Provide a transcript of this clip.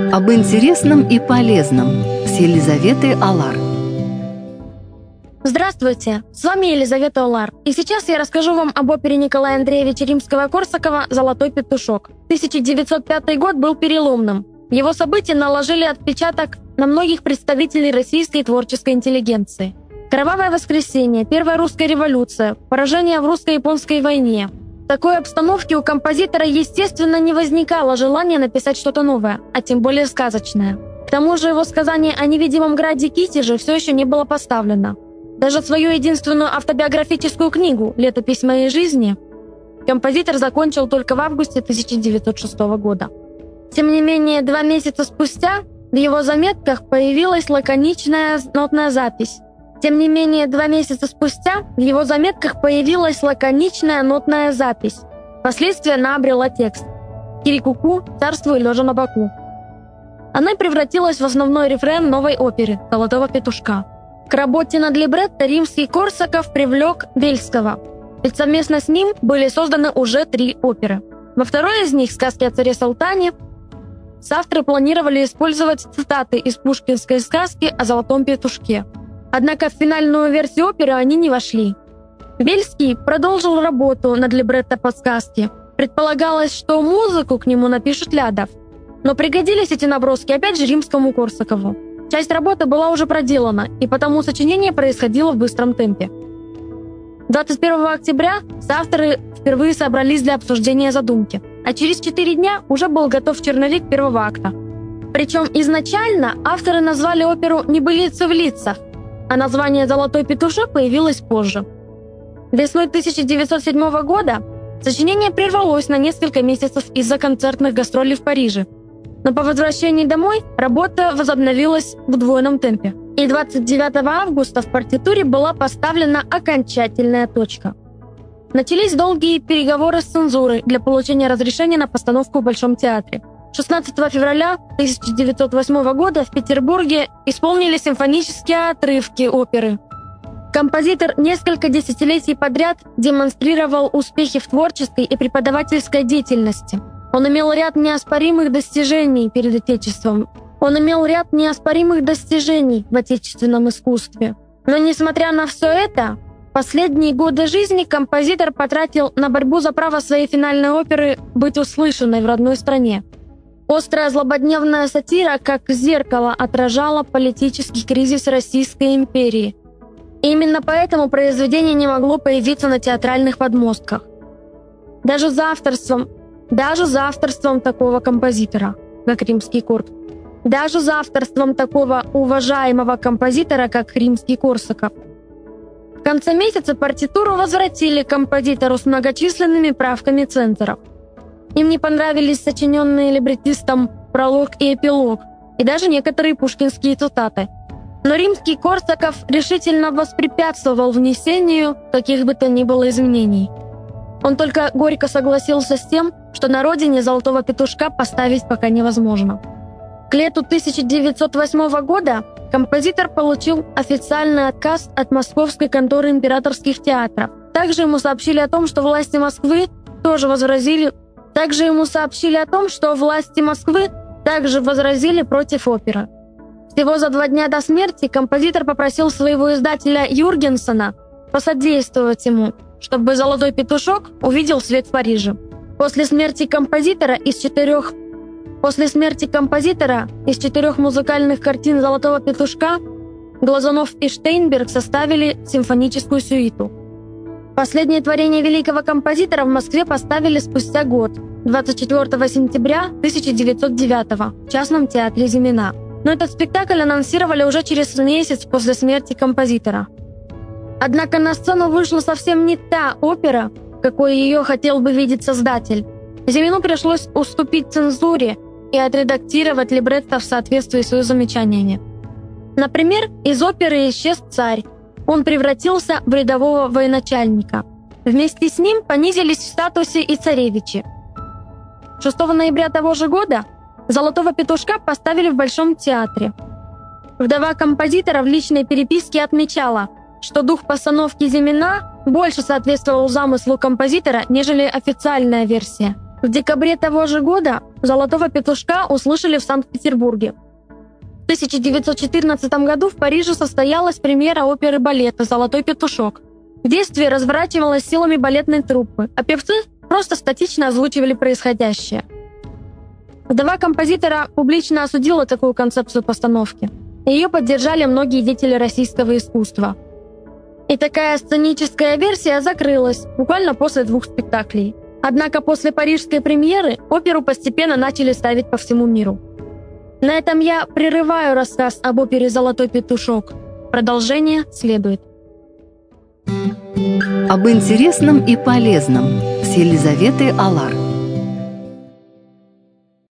Об интересном и полезном с Елизаветой Алар. Здравствуйте, с вами Елизавета Алар. И сейчас я расскажу вам об опере Николая Андреевича Римского-Корсакова «Золотой петушок». 1905 год был переломным. Его события наложили отпечаток на многих представителей российской творческой интеллигенции. Кровавое воскресенье, Первая русская революция, поражение в русско-японской войне. В такой обстановке у композитора, естественно, не возникало желания написать что-то новое, а тем более сказочное. К тому же его сказание о невидимом граде Китеже все еще не было поставлено. Даже свою единственную автобиографическую книгу «Летопись моей жизни» композитор закончил только в августе 1906 года. Тем не менее, 2 месяца спустя в его заметках появилась лаконичная нотная запись. Впоследствии она обрела текст «Кирикуку, царствуй лежа на боку». Она превратилась в основной рефрен новой оперы «Золотого петушка». К работе над либретто Римский-Корсаков привлек Бельского, ведь совместно с ним были созданы уже 3 оперы. Во второй из них, «Сказки о царе-салтане», соавторы планировали использовать цитаты из пушкинской сказки о золотом петушке. Однако в финальную версию оперы они не вошли. Бельский продолжил работу над либретто подсказки. Предполагалось, что музыку к нему напишет Лядов. Но пригодились эти наброски опять же Римскому-Корсакову. Часть работы была уже проделана, и потому сочинение происходило в быстром темпе. 21 октября соавторы впервые собрались для обсуждения задумки, а через 4 дня уже был готов черновик первого акта. Причем изначально авторы назвали оперу «Небылицы в лицах», а название «Золотой петушок» появилось позже. Весной 1907 года сочинение прервалось на несколько месяцев из-за концертных гастролей в Париже. Но по возвращении домой работа возобновилась в удвоенном темпе. И 29 августа в партитуре была поставлена окончательная точка. Начались долгие переговоры с цензурой для получения разрешения на постановку в Большом театре. 16 февраля 1908 года в Петербурге исполнили симфонические отрывки оперы. Композитор несколько десятилетий подряд демонстрировал успехи в творческой и преподавательской деятельности. Он имел ряд неоспоримых достижений перед Отечеством. Он имел ряд неоспоримых достижений в отечественном искусстве. Но несмотря на все это, последние годы жизни композитор потратил на борьбу за право своей финальной оперы быть услышанной в родной стране. Острая злободневная сатира, как зеркало, отражала политический кризис Российской империи. И именно поэтому произведение не могло появиться на театральных подмостках. Даже за авторством такого композитора, как Римский-Корсаков. Даже за авторством такого уважаемого композитора, как Римский-Корсаков. В конце месяца партитуру возвратили композитору с многочисленными правками цензоров. Им не понравились сочиненные либреттистом пролог и эпилог, и даже некоторые пушкинские цитаты. Но Римский-Корсаков решительно воспрепятствовал внесению каких бы то ни было изменений. Он только горько согласился с тем, что на родине «Золотого петушка» поставить пока невозможно. К лету 1908 года композитор получил официальный отказ от московской конторы императорских театров. Также ему сообщили о том, что власти Москвы также возразили против оперы. Всего за 2 дня до смерти композитор попросил своего издателя Юргенсена посодействовать ему, чтобы «Золотой петушок» увидел свет в Париже. После смерти композитора из 4 музыкальных картин «Золотого петушка» Глазунов и Штейнберг составили симфоническую сюиту. Последнее творение великого композитора в Москве поставили спустя год, 24 сентября 1909 в частном театре «Зимина». Но этот спектакль анонсировали уже через месяц после смерти композитора. Однако на сцену вышла совсем не та опера, какой ее хотел бы видеть создатель. «Зимину» пришлось уступить цензуре и отредактировать либретто в соответствии с ее замечаниями. Например, из оперы исчез царь. Он превратился в рядового военачальника. Вместе с ним понизились в статусе и царевичи. 6 ноября того же года «Золотого петушка» поставили в Большом театре. Вдова композитора в личной переписке отмечала, что дух постановки «Зимина» больше соответствовал замыслу композитора, нежели официальная версия. В декабре того же года «Золотого петушка» услышали в Санкт-Петербурге. В 1914 году в Париже состоялась премьера оперы-балета «Золотой петушок». Действие разворачивалось силами балетной труппы, а певцы просто статично озвучивали происходящее. Вдова композитора публично осудила такую концепцию постановки. Ее поддержали многие деятели российского искусства. И такая сценическая версия закрылась буквально после 2 спектаклей. Однако после парижской премьеры оперу постепенно начали ставить по всему миру. На этом я прерываю рассказ об опере «Золотой петушок». Продолжение следует. Об интересном и полезном с Елизаветой Алар.